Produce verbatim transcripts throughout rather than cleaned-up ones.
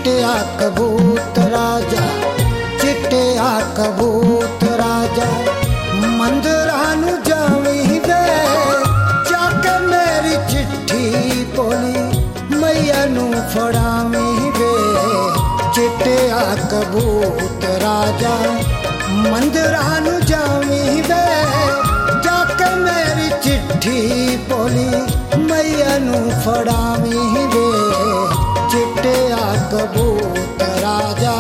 चिट्टिया कबूतरा जा, चिट्टिया कबूतरा जा, मंदिरां नूं जावीं वे, जाके मेरी चिट्ठी बोली मैया नूं फड़ावीं वे। चिट्टिया कबूतरा जा, मंदिरां नूं जावीं वे, जाके मेरी चिट्ठी बोली मैया नूं फड़ावीं वे। चिट्टिया कबूतरा जा।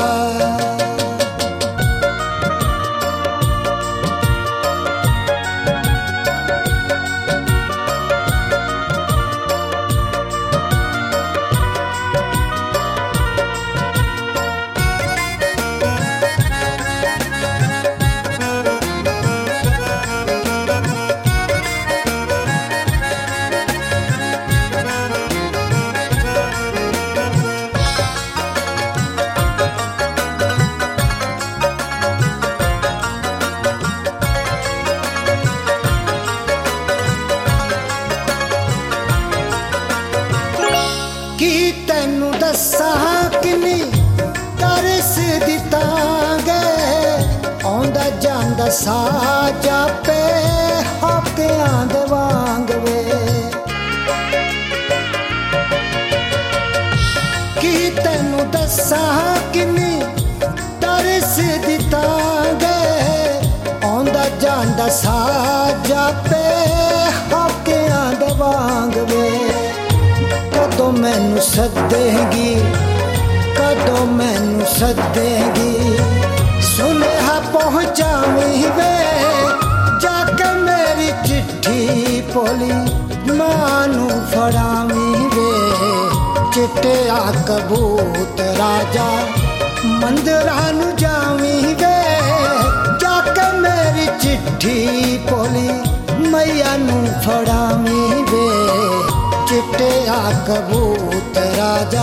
तैनू दसा किनी तरस दिता गए, आंदा जांदा साजा पे हौकियां दे वांग वे। की तैनू दसा किनी तरस दिता गए, आंदा जांदा साजा पे हौकियां दे वांग वे। कदों मैनू सदेगी, कदों मैनू सदेगी, सुनेहा पहुँचावीं वे, जाके मेरी चिट्ठी बोली मां नूं फड़ावीं वे। चिट्टिया कबूतरा जा, मंदिरां नूं जावीं वे, जाके मेरी चिट्ठी बोली मैया नूं फड़ावीं वे। चिट्टिया कबूतरा जा।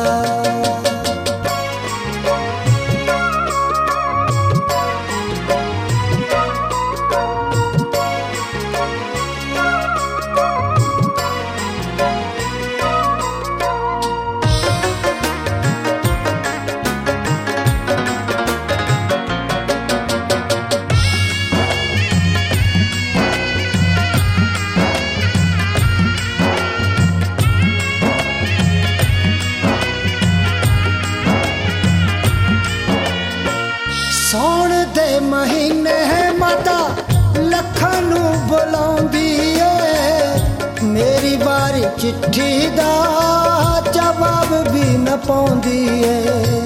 सौण दे महीने माता लखां नूं बुलाउंदी ए, मेरी बारी चिट्ठी दा जवाब भी न पाउंदी ए।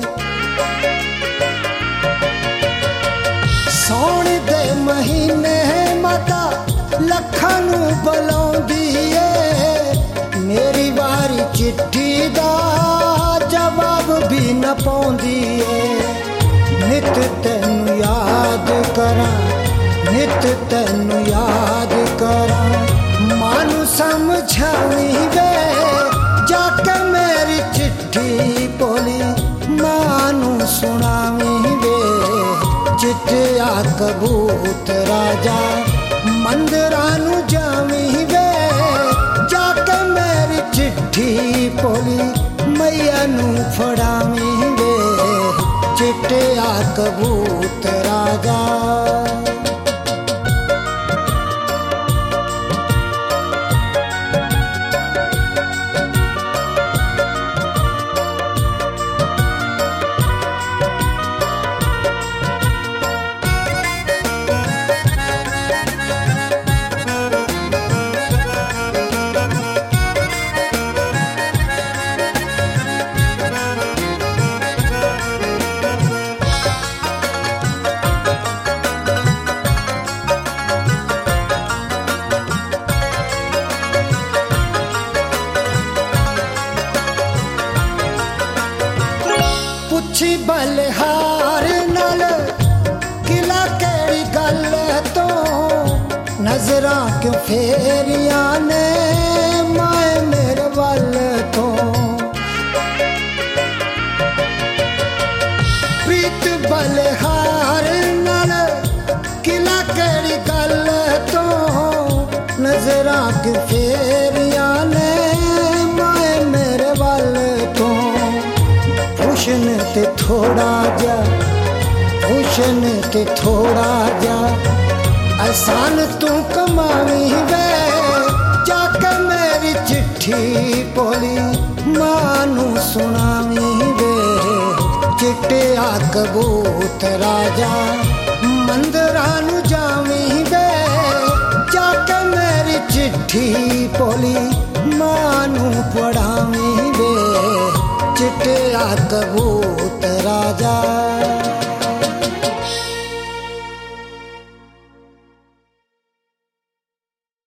सौण दे महीने माता लखां नूं बुलाउंदी ए, मेरी बारी चिट्ठी दा जवाब भी न पाउंदी ए। नित तैनू याद करां, नित तैनू याद करां, मां नूं समझावीं वे, जाके मेरी चिट्ठी बोली मां नूं सुणावीं वे। चिट्टिया कबूतरा जा, मंदिरां नूं जावीं वे, जाके मेरी चिट्ठी बोली मैया नूं फड़ावीं वे। चिट्टिया कबूतरा जा। पुछी बलिहार नाल किला केड़ी गल तो, नजरां क्यों फेरियां ने माए मेरे वल तो। प्रीत बलिहार नाल किला केड़ी गल तो, नजरां क्यों फेरियां ने माए मेरे वल तो। खुश थोड़ा जा हुसन ते थोड़ा जा एहसान तू कमावी वे जाके मेरी चिट्ठी पोली मानू सुनावी वे चिट्टिया कबूतरा जा मंदरा नू जावी वे जाके मेरी चिट्ठी पोली मानू पढ़ावी वे चिट्टिया कबूतरा